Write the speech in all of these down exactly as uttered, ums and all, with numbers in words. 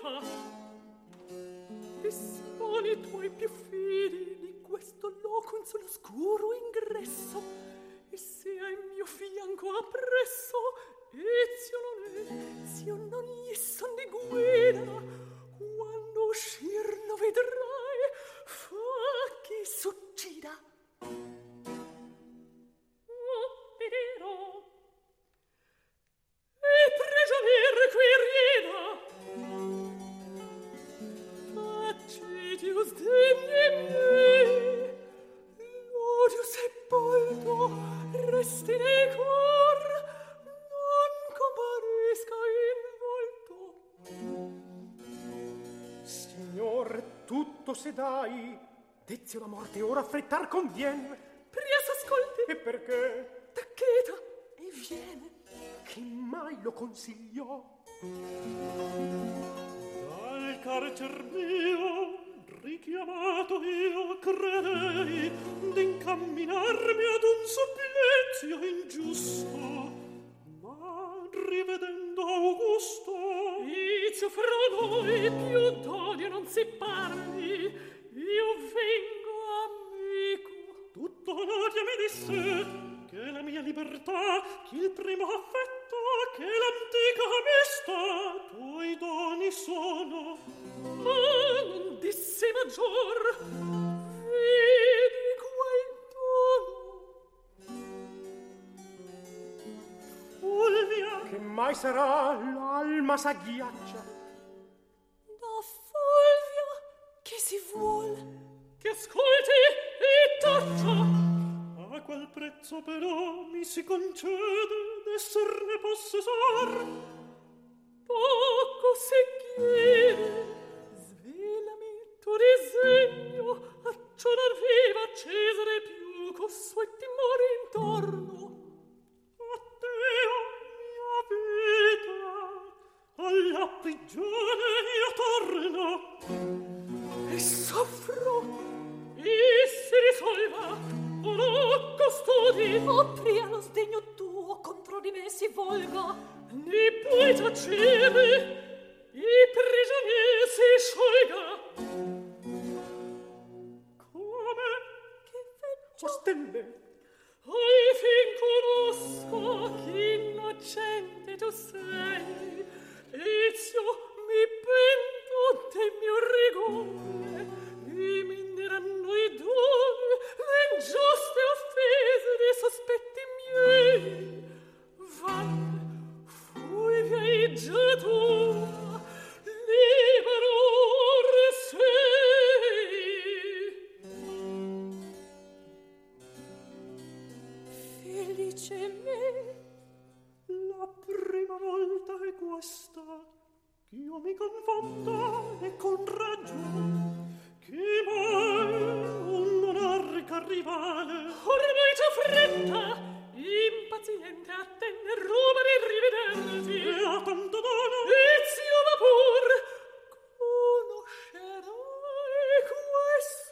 vita. Disponi i tuoi più fidi di questo loco in sull'oscuro ingresso, e sia il mio fianco appresso, ezio non è, s'io non gli son di guida. Quando uscir lo vedrai, fa chi s'uccida. E prigionier qui rieda, facitius degni me, l'odio sepolto resti nei cor, non comparisca in volto. Signor, tutto se dai, dezio la morte ora affrettar convien. Pria s'ascolti. E perché? Taccheta e viene. Chi mai lo consigliò? Dal carcer mio richiamato io credei d'incamminarmi ad un supplizio ingiusto, ma rivedendo Augusto Izio fra noi più d'odio non si parli, io vengo amico. Tutto l'odio mi disse che la mia libertà, che il primo affetto, che l'antica amistà tuoi doni sono. Ma non disse maggior, vedi quel dono. Fulvia, che mai sarà l'alma s'agghiaccia. Da Fulvia che si vuol, che ascolti e taccia. A qual prezzo però mi si concede d'esserne possessor? Poco se chiede, svelami il tuo disegno, acciò non viva Cesare più co' suoi timori intorno. A te, o mia vita, alla prigione io torno. E soffro, e si risolva, o no custodi, o pria lo sdegno tuo contro di me si volga, ne puoi tacere, i prigionier si sciolga. Come? Che veggio? Ostende. Ai fin conosco che innocente tu sei, Ezio, mi pento del mio rigore, e minderanno i doni le ingiuste offese dei sospetti miei. Valle, Fulvia e già tua, libero ora sei. Felice me, la prima volta è questa ch'io mi confonda e con ragione che mai un monarca rivale ormai c'è fretta, impaziente attende ruba di rivederti, e ha tanto dono Ezio va pur, conoscerai questo.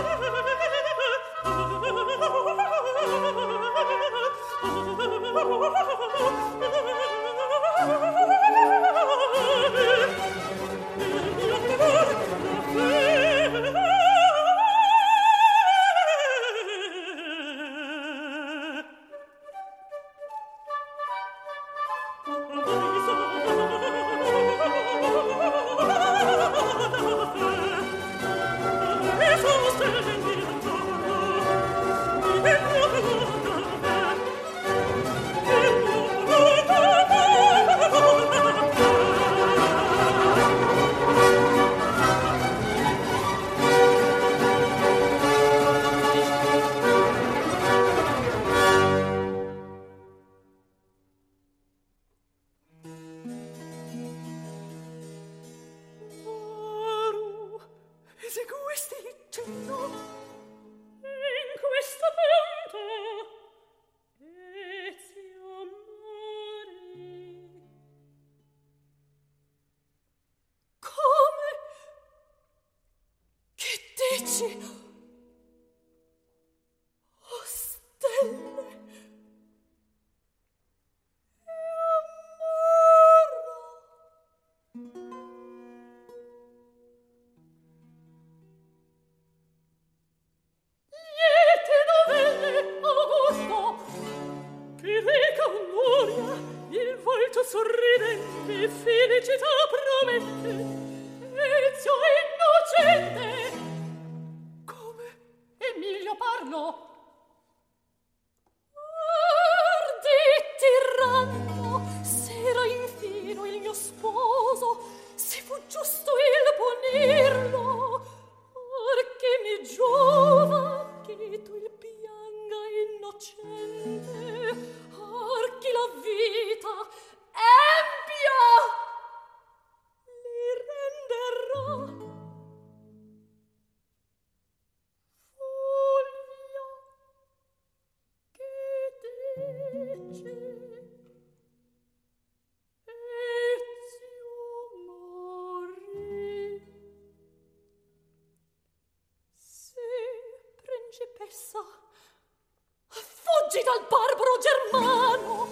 Fuggi dal barbaro germano!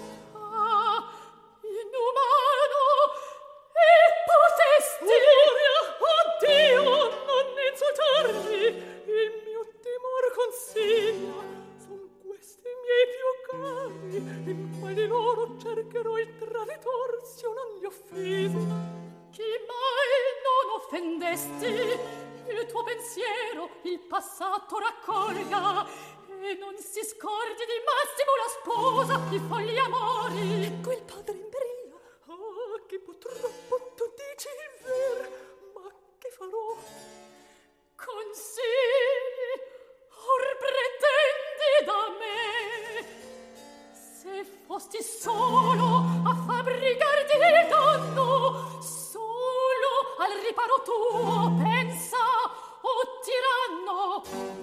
Ah, inumano! E potesti! Furia! Oddio! Non insultarmi! Il mio timor consiglia. Son questi i miei più cari, in quali loro cercherò il traditor, s'io non gli offesi. Chi mai non offendesti? Il tuo pensiero il passato raccolga e non si scordi di Massimo la sposa, i folli amori. Ecco il padre in pericolo. Ah, che purtroppo tu dici il ver, ma che farò? Consigli, or pretendi da me? Se fosti solo a fabbricarti il danno, solo al riparo tuo pensa, o tiranno.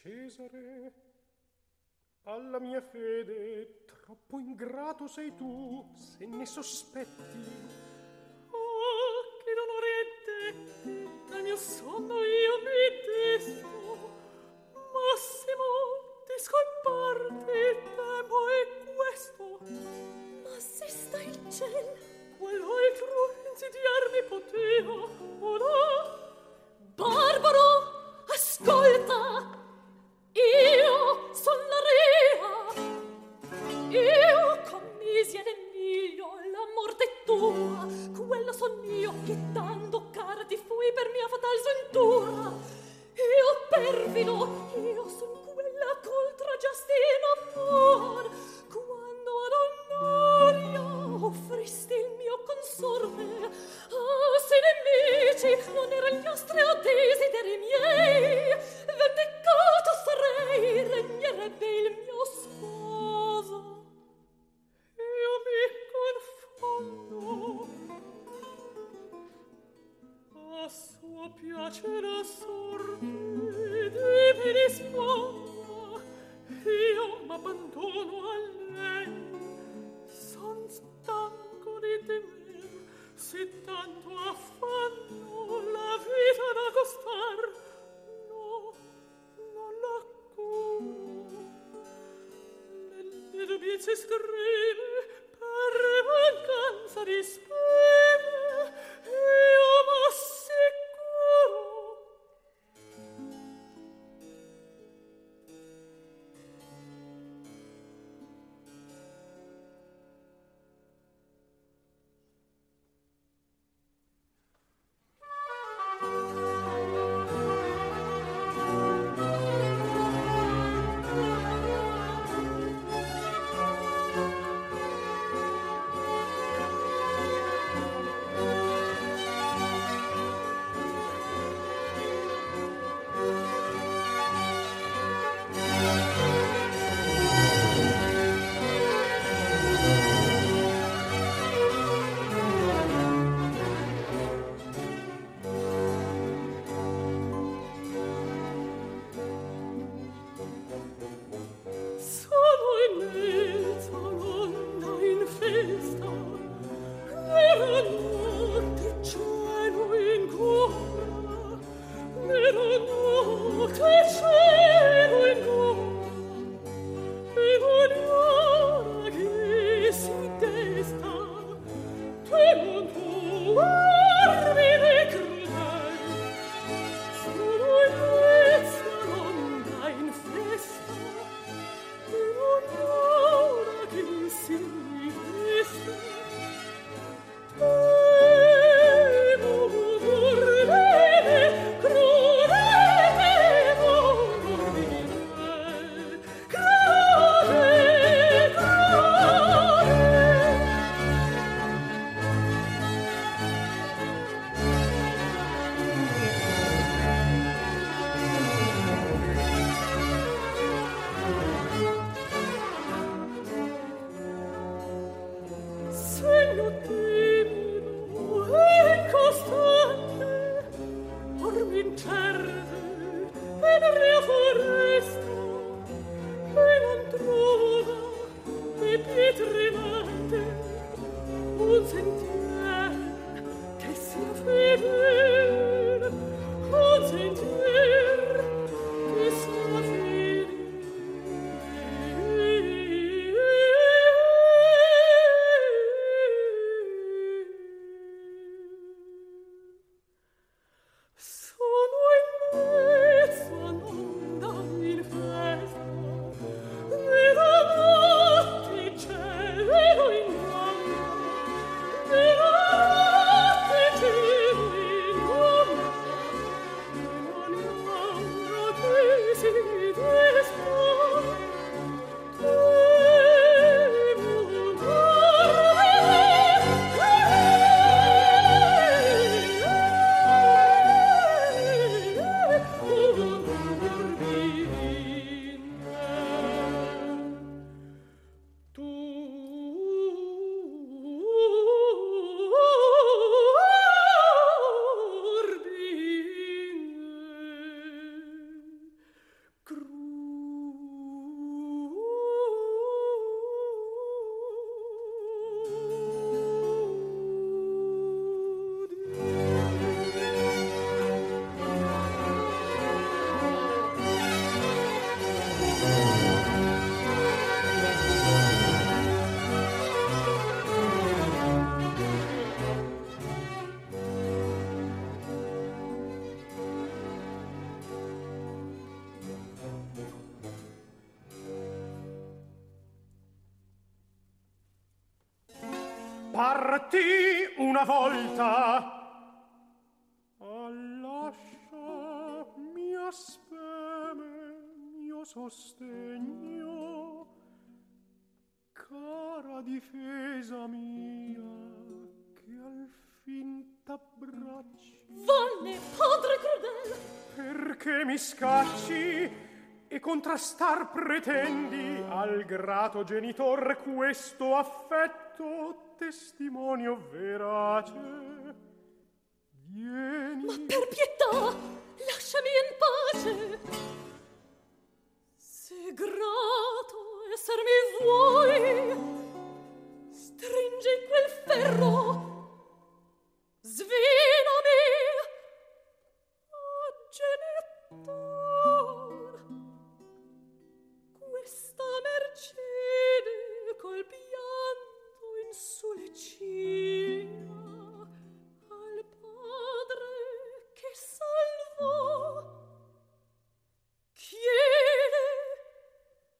Cesare, alla mia fede troppo ingrato sei tu, se ne sospetti. Oh, che non orientetti, dal mio sonno io mi desto. Massimo, discolparti, il tempo è questo. Ma se sta il ciel, quell'altro insidiarmi poteva, o no? Barbaro, ascolta! Io son la rea, io commisi ad Emilio la morte tua, quello son io che tanto cara ti fui per mia fatal sventura. Io perfido, io son quella coltra giastina amor, quando ad Onnoria offristi il mio consorte. Ah, se nemici non erano gli nostri o desideri miei, vendicato sarei, regnerebbe il mio sposo. Io mi confondo, a suo piacere sorte di mi risponda, io m'abbandono a lei, son stanco di temer, se tanto affanno la vita da costar, no, non la curo. Nelle dubbiezze estreme, per mancanza di speme, io m'assicuro. parti una volta. Ah, lascia mia speme, mio sostegno, cara difesa mia, che al fin t'abbracci. Vanne, padre crudel! Perché mi scacci e contrastar pretendi al grato genitor questo affetto, testimonio verace? Vieni. Ma per pietà, lasciami in pace. Se grato essermi vuoi, stringi quel ferro, svinami a genettar questa mercede col pianto in sulle ciglia al padre che salvò. Chiede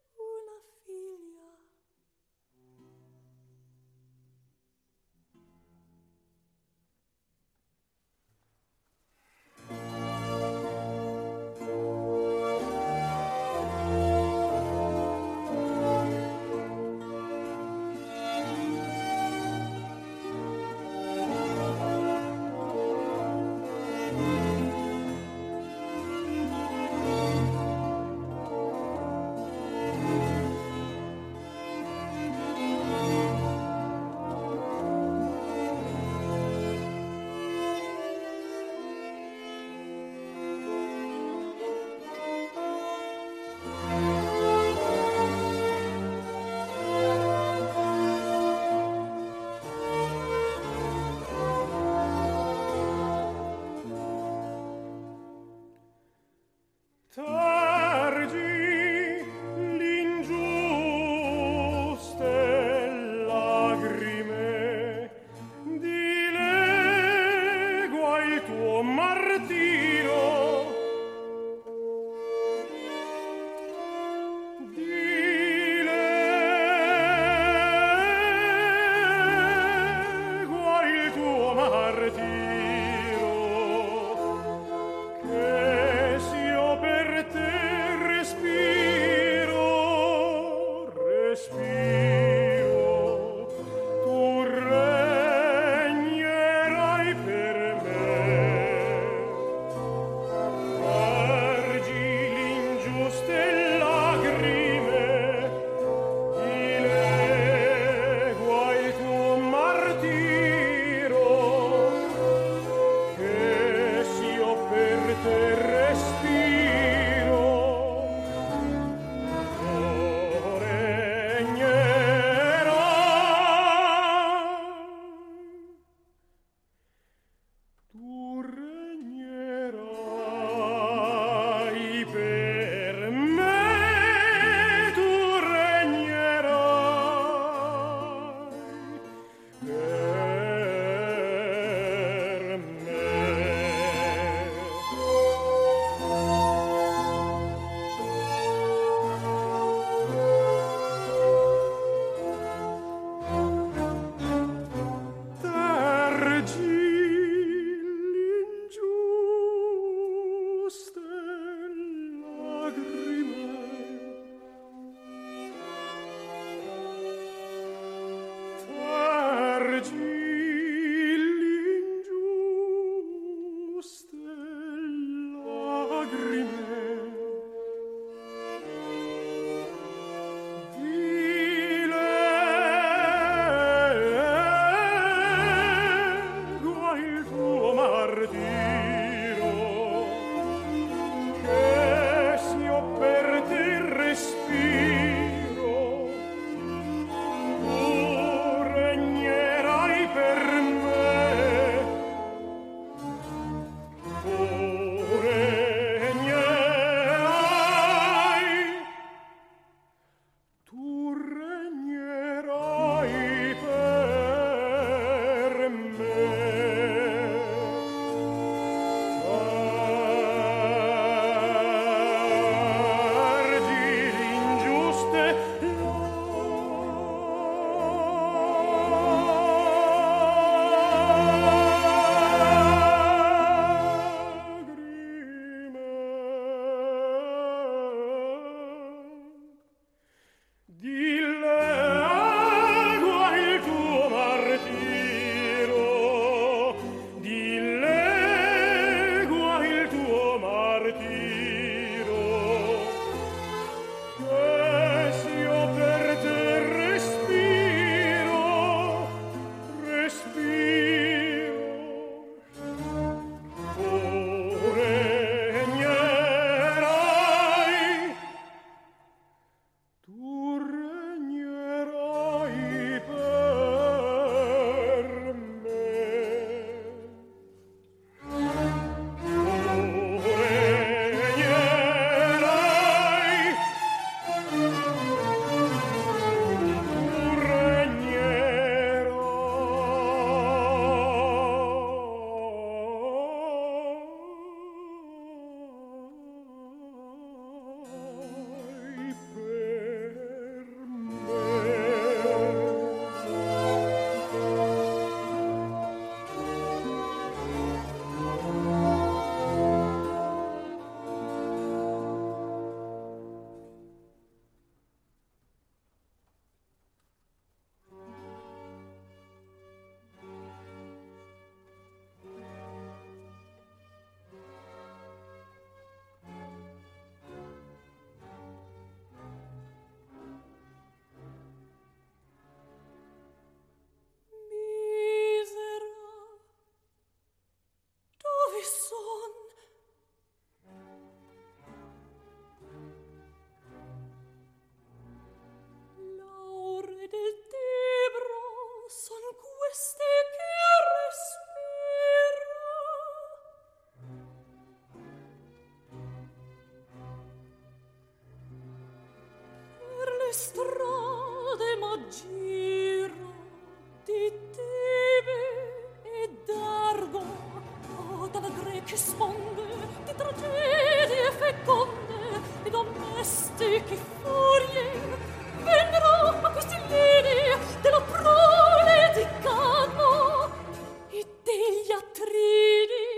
strade m'aggiro di Tebe e d'Argo, o dalla greche sponde di tragedie feconde e domestiche furie vennero a questi lini della prole di Cadmo e degli Atrini.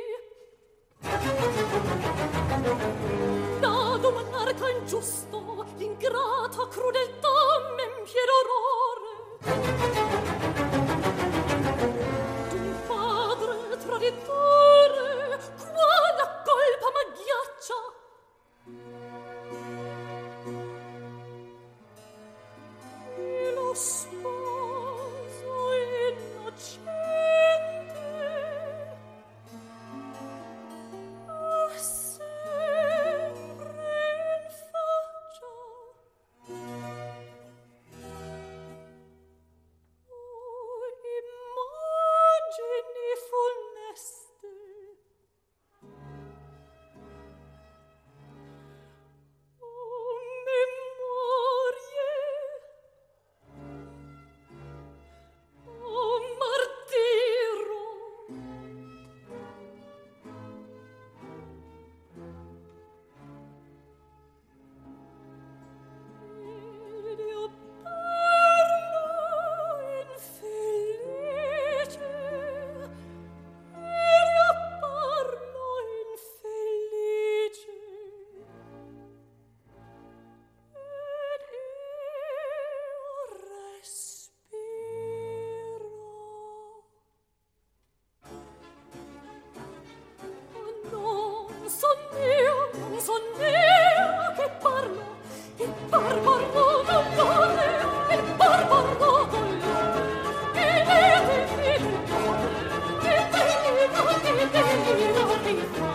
Da monarca ingiusto, ingrata crudeltà m'empie l'orrore. D'un padre traditore, quale colpa m'agghiaccia. E lo sposo innocente a sempre in faccia. Oh, immagini funeste, oh, memorie, oh, martiro. Ed io parlo infelice, ed io parlo infelice, ed io respiro. Non son io, non son io che parlo, il barbaro dolore, il barbaro dolore, che vede il cuore, che delira, che delira mi fa.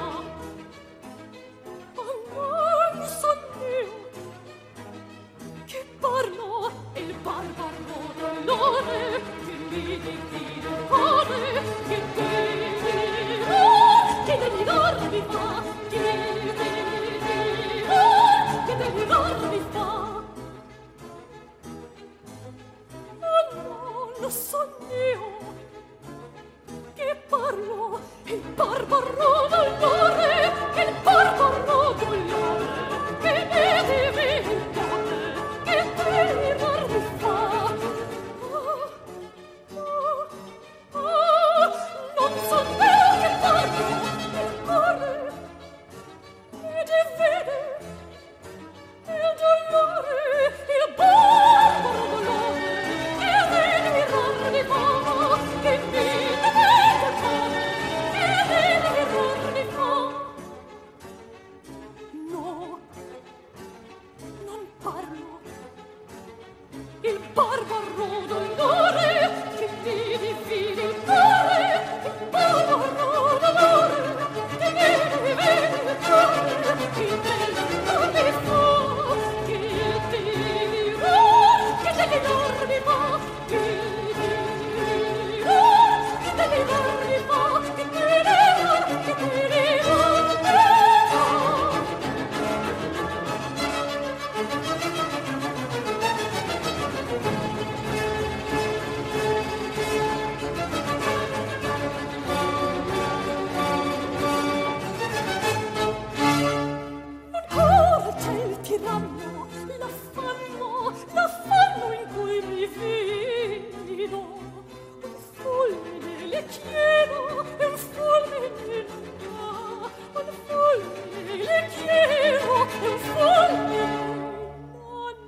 Oh, non son io che parlo, il barbaro dolore, che mi divide il cuore, che delira, che delirar mi fa, che delira, che delirar mi fa. Oh no, non son io che parlo, il barbaro dolore, il barbaro dolore, che mi divide il cuore, che delirar mi fa. Oh, oh, oh, non son io che parlo, il cuore, che divide il dolore, il barbaro dolore, che delirar mi fa, che mi divide il cuore, che delirar mi fa. No, non parlo, il barbaro dolore, che mi divide il cuore, il barbaro dolore, che mi divide il cuore, che delirar mi fa, che delirar, che delirar mi fa, che delirar, che delirar mi fa, che delirar, che delirar mi fa. Ancora c'è il tiranno, l'affanno, l'affanno in cui mi fido. Un fulmine le chiedo, un fulmine no, un fulmine le chiedo, un fulmine no,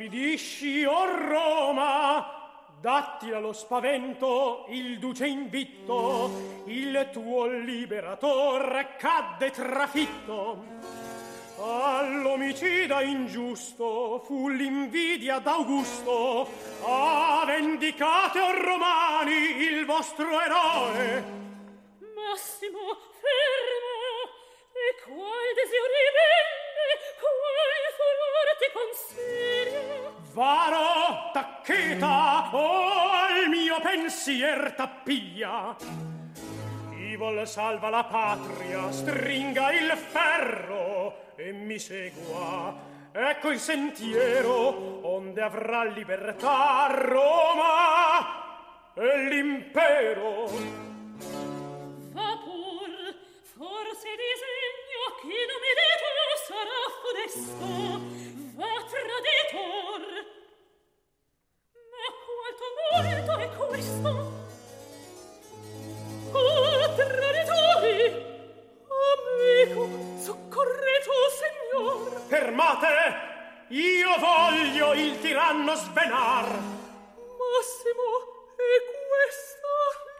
Ubbidisci, o Roma, dattila lo spavento, il duce invitto, il tuo liberator cadde trafitto. All'omicida ingiusto fu l'invidia d'Augusto. Ah, vendicate, o Romani, il vostro eroe. Massimo, fermo, e qual desio ribelle, qual furor ti consiglia? Varo, taccheta, o al mio pensier t'appiglia. Chi vuol salva la patria, stringa il ferro e mi segua. Ecco il sentiero onde avrà libertà Roma e l'impero. Va pur, forse disegno chi non mi detto sarà funesto, va traditor. Ma qual tumulto è questo? Oh, traditori! Amico, soccorre tu, signor! Fermate! Io voglio il tiranno svenar! Massimo, e questa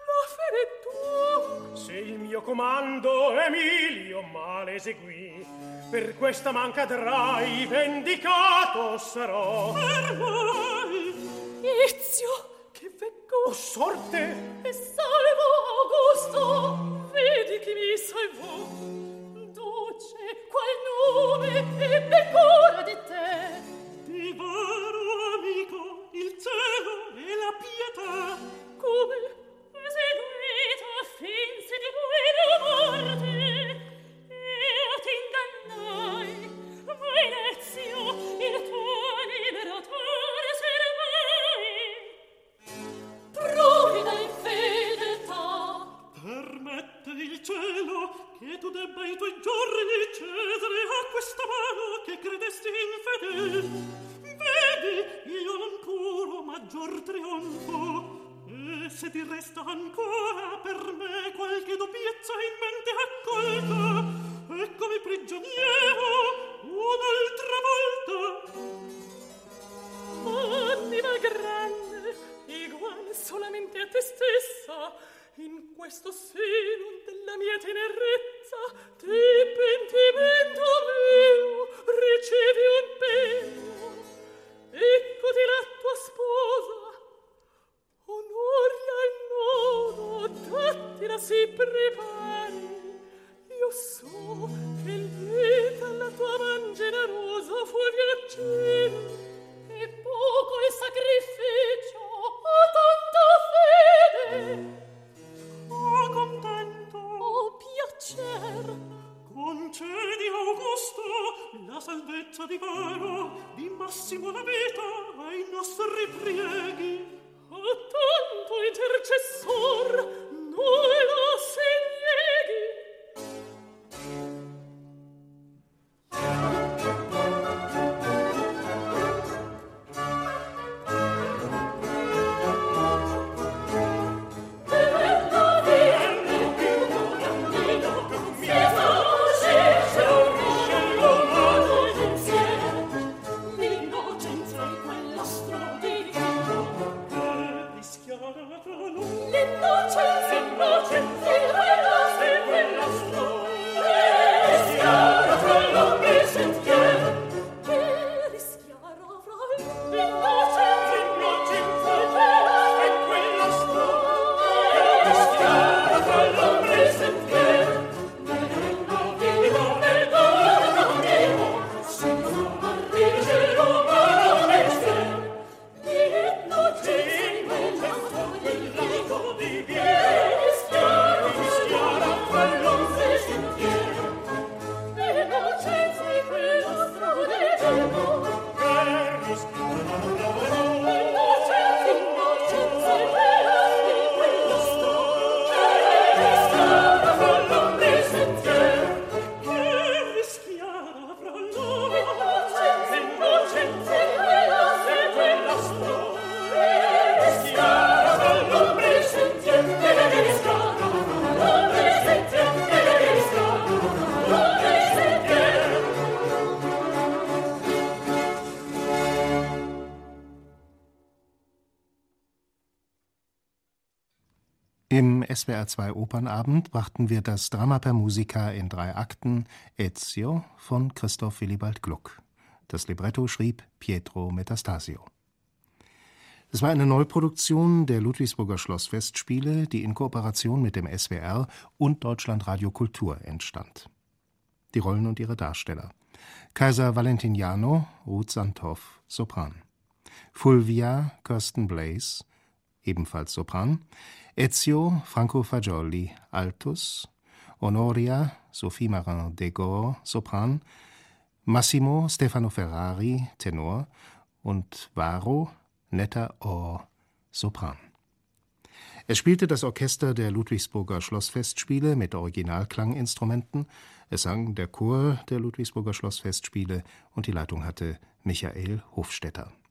la fede tua? Se il mio comando Emilio male eseguì, per questa man cadrai, vendicato sarò. Fermai! Ezio, che veggo! O sorte! E salvo Augusto, vedi chi mi salvò. Duce, qual nome ebbe cura di te? Di vero, amico, il cielo e la pietà. Come eseguita finse di voi la morte, io t'ingannai, Venezio, il tuo liberatore servai. Provida infedeltà. Permette il cielo che tu debba i tuoi giorni cedere a questa mano che credesti infedel. Vedi, io non curo maggior trionfo, e se ti resta ancora per me qualche doppiezza in mente accolta, eccomi prigioniero un'altra volta. Anima grande, igual solamente a te stessa, in questo seno della mia tenerezza, di pentimento mio ricevi un pegno. Eccoti la tua sposa, onori al nodo, dattila si prepari. Io so che lieta la tua man generosa fu viaggieri, e poco il sacrificio a tanta fede. Oh, contento! Oh, piacer! Concedi, Augusto, la salvezza di vero, di Massimo la vita ai nostri prieghi. Oh, tanto intercessor, nulla se nieghi. L'innocenza, innocenza S W R zwei Opernabend brachten wir das Drama per Musica in drei Akten Ezio von Christoph Willibald Gluck. Das Libretto schrieb Pietro Metastasio. Es war eine Neuproduktion der Ludwigsburger Schlossfestspiele, die in Kooperation mit dem S W R und Deutschlandradio Kultur entstand. Die Rollen und ihre Darsteller: Kaiser Valentiniano, Ruth Sandhoff, Sopran; Fulvia, Kirsten Blaze, ebenfalls Sopran; Ezio, Franco Fagioli, Altus; Honoria, Sophie Marin-Degor, Sopran; Massimo, Stefano Ferrari, Tenor; und Varo, Netta Ohr, Sopran. Es spielte das Orchester der Ludwigsburger Schlossfestspiele mit Originalklanginstrumenten, es sang der Chor der Ludwigsburger Schlossfestspiele und die Leitung hatte Michael Hofstetter.